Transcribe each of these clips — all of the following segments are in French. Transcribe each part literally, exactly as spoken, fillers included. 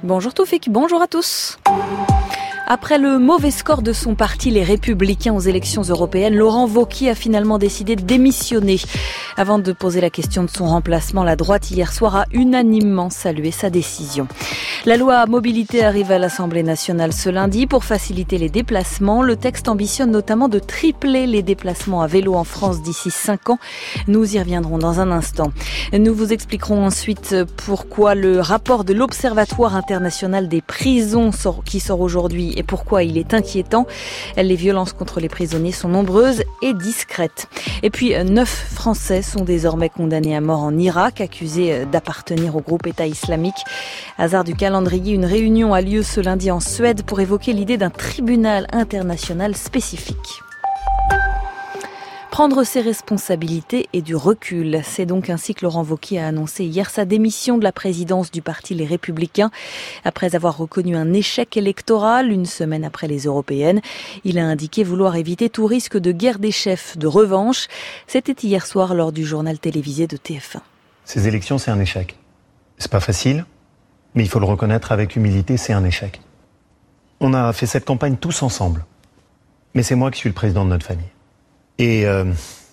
Bonjour Toufik, bonjour à tous. Après le mauvais score de son parti, les Républicains, aux élections européennes, Laurent Wauquiez a finalement décidé de démissionner. Avant de poser la question de son remplacement, la droite hier soir a unanimement salué sa décision. La loi mobilité arrive à l'Assemblée nationale ce lundi pour faciliter les déplacements. Le texte ambitionne notamment de tripler les déplacements à vélo en France d'ici cinq ans. Nous y reviendrons dans un instant. Nous vous expliquerons ensuite pourquoi le rapport de l'Observatoire international des prisons sort, qui sort aujourd'hui et pourquoi il est inquiétant. Les violences contre les prisonniers sont nombreuses et discrètes. Et puis, neuf Français sont désormais condamnés à mort en Irak, accusés d'appartenir au groupe État islamique. Hasard du calendrier, une réunion a lieu ce lundi en Suède pour évoquer l'idée d'un tribunal international spécifique. Prendre ses responsabilités et du recul. C'est donc ainsi que Laurent Wauquiez a annoncé hier sa démission de la présidence du parti Les Républicains. Après avoir reconnu un échec électoral une semaine après les européennes, il a indiqué vouloir éviter tout risque de guerre des chefs, de revanche. C'était hier soir lors du journal télévisé de T F un. Ces élections, c'est un échec. C'est pas facile, mais il faut le reconnaître avec humilité, c'est un échec. On a fait cette campagne tous ensemble. Mais c'est moi qui suis le président de notre famille. Et euh,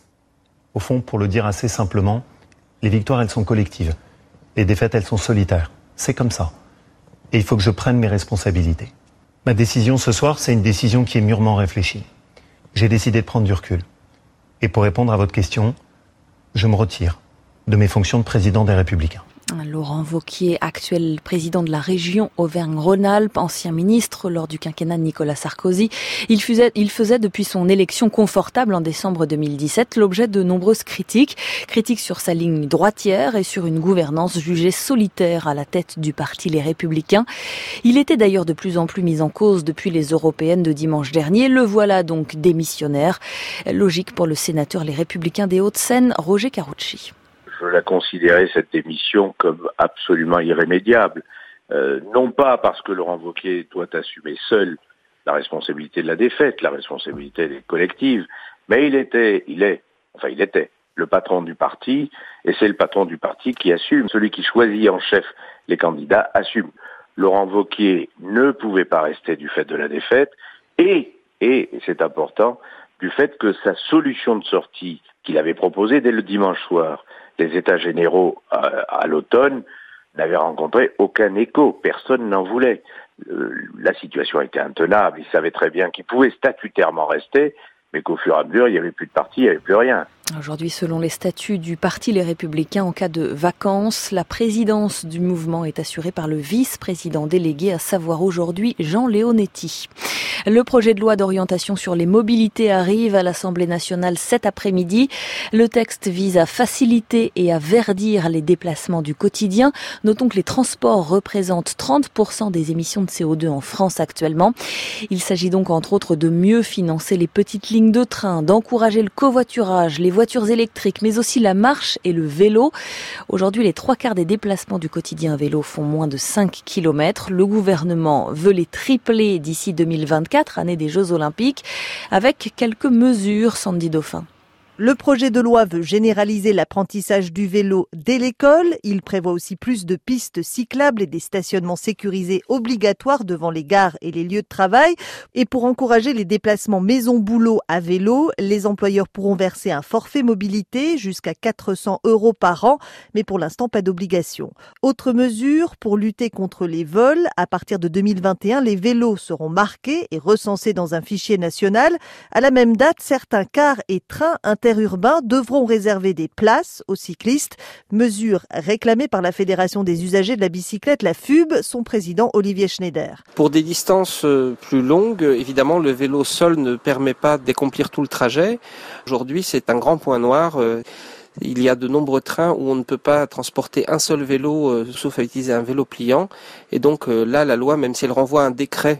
au fond, pour le dire assez simplement, les victoires, elles sont collectives. Les défaites, elles sont solitaires. C'est comme ça. Et il faut que je prenne mes responsabilités. Ma décision ce soir, c'est une décision qui est mûrement réfléchie. J'ai décidé de prendre du recul. Et pour répondre à votre question, je me retire de mes fonctions de président des Républicains. Laurent Wauquiez, actuel président de la région Auvergne-Rhône-Alpes, ancien ministre lors du quinquennat de Nicolas Sarkozy. Il faisait, il faisait depuis son élection confortable en décembre deux mille dix-sept l'objet de nombreuses critiques. Critiques sur sa ligne droitière et sur une gouvernance jugée solitaire à la tête du parti Les Républicains. Il était d'ailleurs de plus en plus mis en cause depuis les européennes de dimanche dernier. Le voilà donc démissionnaire. Logique pour le sénateur Les Républicains des Hauts-de-Seine, Roger Carucci. Je la considérais, cette démission, comme absolument irrémédiable. Euh, non pas parce que Laurent Wauquiez doit assumer seul la responsabilité de la défaite, la responsabilité des collectives, mais il était, il est, enfin il était, le patron du parti, et c'est le patron du parti qui assume. Celui qui choisit en chef les candidats assume. Laurent Wauquiez ne pouvait pas rester du fait de la défaite, et, et, et c'est important, du fait que sa solution de sortie qu'il avait proposée dès le dimanche soir, les États généraux à, à l'automne, n'avaient rencontré aucun écho. Personne n'en voulait. Euh, la situation était intenable. Ils savaient très bien qu'ils pouvaient statutairement rester, mais qu'au fur et à mesure, il n'y avait plus de parti, il n'y avait plus rien. Aujourd'hui, selon les statuts du parti Les Républicains, en cas de vacances, la présidence du mouvement est assurée par le vice-président délégué, à savoir aujourd'hui Jean Leonetti. Le projet de loi d'orientation sur les mobilités arrive à l'Assemblée nationale cet après-midi. Le texte vise à faciliter et à verdir les déplacements du quotidien. Notons que les transports représentent trente pour cent des émissions de C O deux en France actuellement. Il s'agit donc entre autres de mieux financer les petites lignes de train, d'encourager le covoiturage, les voitures électriques, mais aussi la marche et le vélo. Aujourd'hui, les trois quarts des déplacements du quotidien à vélo font moins de cinq kilomètres. Le gouvernement veut les tripler d'ici deux mille vingt-quatre, année des Jeux Olympiques, avec quelques mesures, Sandy Dauphin. Le projet de loi veut généraliser l'apprentissage du vélo dès l'école. Il prévoit aussi plus de pistes cyclables et des stationnements sécurisés obligatoires devant les gares et les lieux de travail. Et pour encourager les déplacements maison-boulot à vélo, les employeurs pourront verser un forfait mobilité jusqu'à quatre cents euros par an, mais pour l'instant pas d'obligation. Autre mesure, pour lutter contre les vols, à partir de deux mille vingt et un, les vélos seront marqués et recensés dans un fichier national. À la même date, certains cars et trains interurbains devront réserver des places aux cyclistes. Mesure réclamée par la Fédération des usagers de la bicyclette, la F U B, son président Olivier Schneider. Pour des distances plus longues, évidemment, le vélo seul ne permet pas d'accomplir tout le trajet. Aujourd'hui, c'est un grand point noir. Il y a de nombreux trains où on ne peut pas transporter un seul vélo, sauf à utiliser un vélo pliant. Et donc là, la loi, même si elle renvoie à un décret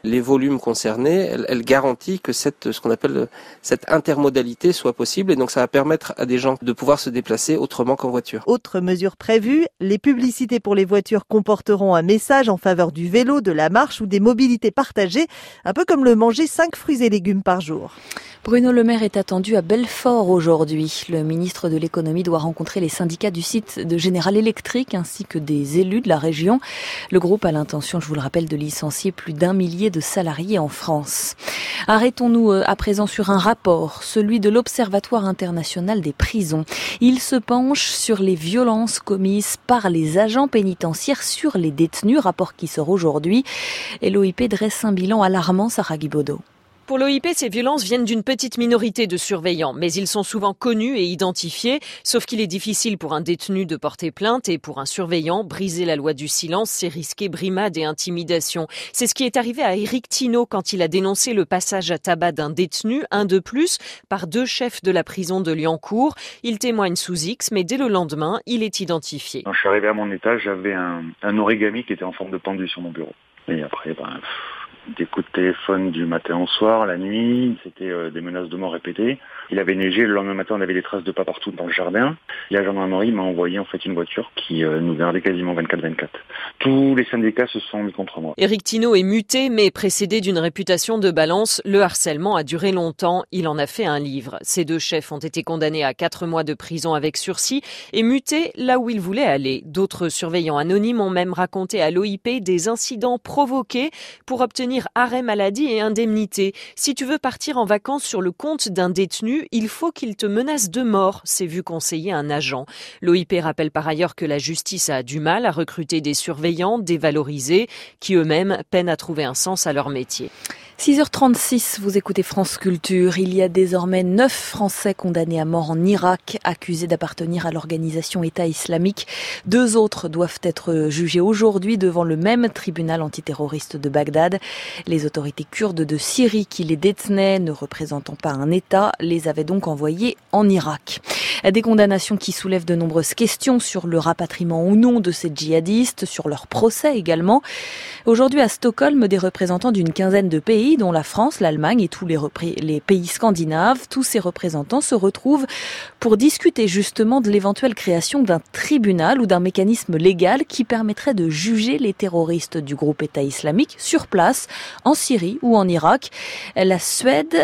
les volumes concernés, elle, elle garantit que cette, ce qu'on appelle cette intermodalité soit possible, et donc ça va permettre à des gens de pouvoir se déplacer autrement qu'en voiture. Autre mesure prévue, les publicités pour les voitures comporteront un message en faveur du vélo, de la marche ou des mobilités partagées, un peu comme le manger cinq fruits et légumes par jour. Bruno Le Maire est attendu à Belfort aujourd'hui. Le ministre de l'économie doit rencontrer les syndicats du site de General Electric ainsi que des élus de la région. Le groupe a l'intention, je vous le rappelle, de licencier plus d'un millier de salariés en France. Arrêtons-nous à présent sur un rapport, celui de l'Observatoire international des prisons. Il se penche sur les violences commises par les agents pénitentiaires sur les détenus, rapport qui sort aujourd'hui. Et l'O I P dresse un bilan alarmant, Sarah Guibaudot. Pour l'O I P, ces violences viennent d'une petite minorité de surveillants, mais ils sont souvent connus et identifiés, sauf qu'il est difficile pour un détenu de porter plainte et pour un surveillant, briser la loi du silence, c'est risquer brimade et intimidation. C'est ce qui est arrivé à Éric Thinault quand il a dénoncé le passage à tabac d'un détenu, un de plus, par deux chefs de la prison de Liancourt. Il témoigne sous X, mais dès le lendemain, il est identifié. Quand je suis arrivé à mon étage, j'avais un, un origami qui était en forme de pendu sur mon bureau. Et après, ben... des coups de téléphone du matin au soir, la nuit, c'était euh, des menaces de mort répétées. Il avait neigé, le lendemain matin on avait des traces de pas partout dans le jardin. Et la gendarmerie m'a envoyé en fait une voiture qui euh, nous gardait quasiment vingt-quatre vingt-quatre. Tous les syndicats se sont mis contre moi. Éric Thinault est muté mais précédé d'une réputation de balance. Le harcèlement a duré longtemps, il en a fait un livre. Ces deux chefs ont été condamnés à quatre mois de prison avec sursis et mutés là où ils voulaient aller. D'autres surveillants anonymes ont même raconté à l'O I P des incidents provoqués pour obtenir arrêt maladie et indemnité. Si tu veux partir en vacances sur le compte d'un détenu, il faut qu'il te menace de mort, s'est vu conseiller un agent. L'O I P rappelle par ailleurs que la justice a du mal à recruter des surveillants dévalorisés qui eux-mêmes peinent à trouver un sens à leur métier. six heures trente-six, vous écoutez France Culture. Il y a désormais neuf Français condamnés à mort en Irak, accusés d'appartenir à l'organisation État islamique. Deux autres doivent être jugés aujourd'hui devant le même tribunal antiterroriste de Bagdad. Les autorités kurdes de Syrie qui les détenaient, ne représentant pas un État, les avaient donc envoyés en Irak. Des condamnations qui soulèvent de nombreuses questions sur le rapatriement ou non de ces djihadistes, sur leur procès également. Aujourd'hui à Stockholm, des représentants d'une quinzaine de pays, dont la France, l'Allemagne et tous les, repré- les pays scandinaves, tous ces représentants se retrouvent pour discuter justement de l'éventuelle création d'un tribunal ou d'un mécanisme légal qui permettrait de juger les terroristes du groupe État islamique sur place, en Syrie ou en Irak. La Suède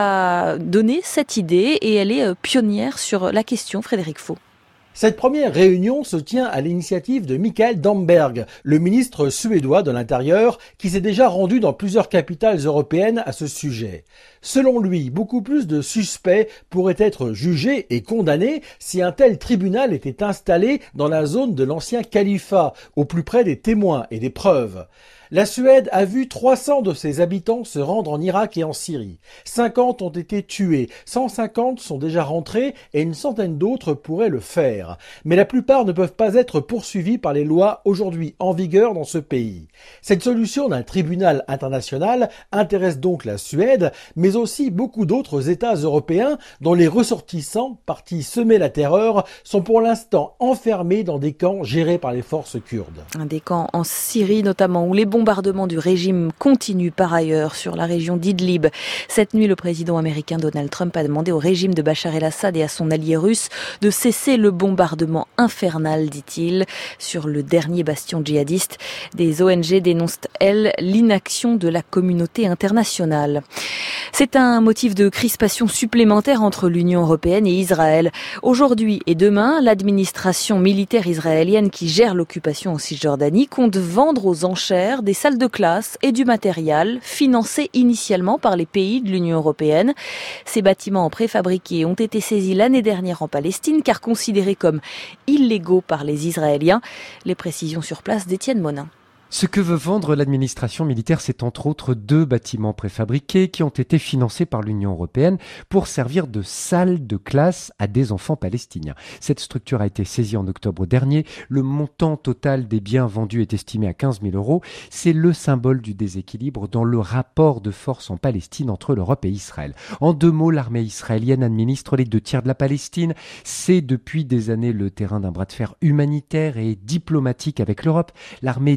a donné cette idée et elle est pionnière sur la question, Frédéric Faux. Cette première réunion se tient à l'initiative de Mikael Damberg, le ministre suédois de l'Intérieur, qui s'est déjà rendu dans plusieurs capitales européennes à ce sujet. Selon lui, beaucoup plus de suspects pourraient être jugés et condamnés si un tel tribunal était installé dans la zone de l'ancien califat, au plus près des témoins et des preuves. La Suède a vu trois cents de ses habitants se rendre en Irak et en Syrie. cinquante ont été tués, cent cinquante sont déjà rentrés et une centaine d'autres pourraient le faire. Mais la plupart ne peuvent pas être poursuivis par les lois aujourd'hui en vigueur dans ce pays. Cette solution d'un tribunal international intéresse donc la Suède, mais aussi beaucoup d'autres États européens dont les ressortissants, partis semer la terreur, sont pour l'instant enfermés dans des camps gérés par les forces kurdes. Des camps en Syrie notamment, où les bombardements du régime continuent par ailleurs sur la région d'Idlib. Cette nuit, le président américain Donald Trump a demandé au régime de Bachar el-Assad et à son allié russe de cesser le bombardement infernal, dit-il, sur le dernier bastion djihadiste. Des O N G dénoncent, elles, l'inaction de la communauté internationale. C'est un motif de crispation supplémentaire entre l'Union européenne et Israël. Aujourd'hui et demain, l'administration militaire israélienne qui gère l'occupation en Cisjordanie compte vendre aux enchères des salles de classe et du matériel financés initialement par les pays de l'Union européenne. Ces bâtiments préfabriqués ont été saisis l'année dernière en Palestine car considérés comme illégaux par les Israéliens. Les précisions sur place d'Étienne Monin. Ce que veut vendre l'administration militaire, c'est entre autres deux bâtiments préfabriqués qui ont été financés par l'Union européenne pour servir de salle de classe à des enfants palestiniens. Cette structure a été saisie en octobre dernier. Le montant total des biens vendus est estimé à quinze mille euros. C'est le symbole du déséquilibre dans le rapport de force en Palestine entre l'Europe et Israël. En deux mots, l'armée israélienne administre les deux tiers de la Palestine. C'est depuis des années le terrain d'un bras de fer humanitaire et diplomatique avec l'Europe. L'armée détruit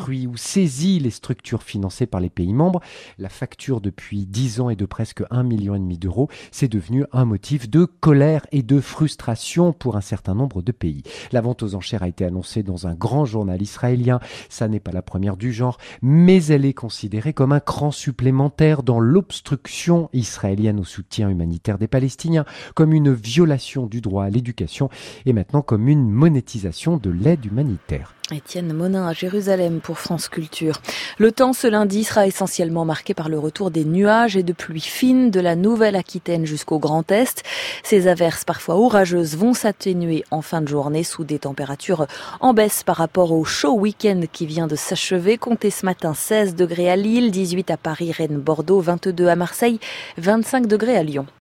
détruit ou saisit les structures financées par les pays membres. La facture depuis dix ans est de presque un million et demi d'euros. C'est devenu un motif de colère et de frustration pour un certain nombre de pays. La vente aux enchères a été annoncée dans un grand journal israélien. Ça n'est pas la première du genre, mais elle est considérée comme un cran supplémentaire dans l'obstruction israélienne au soutien humanitaire des Palestiniens, comme une violation du droit à l'éducation et maintenant comme une monétisation de l'aide humanitaire. Étienne Monin à Jérusalem pour France Culture. Le temps ce lundi sera essentiellement marqué par le retour des nuages et de pluies fines de la Nouvelle-Aquitaine jusqu'au Grand Est. Ces averses parfois orageuses vont s'atténuer en fin de journée sous des températures en baisse par rapport au chaud week-end qui vient de s'achever. Comptez ce matin seize degrés à Lille, dix-huit à Paris, Rennes, Bordeaux, vingt-deux à Marseille, vingt-cinq degrés à Lyon.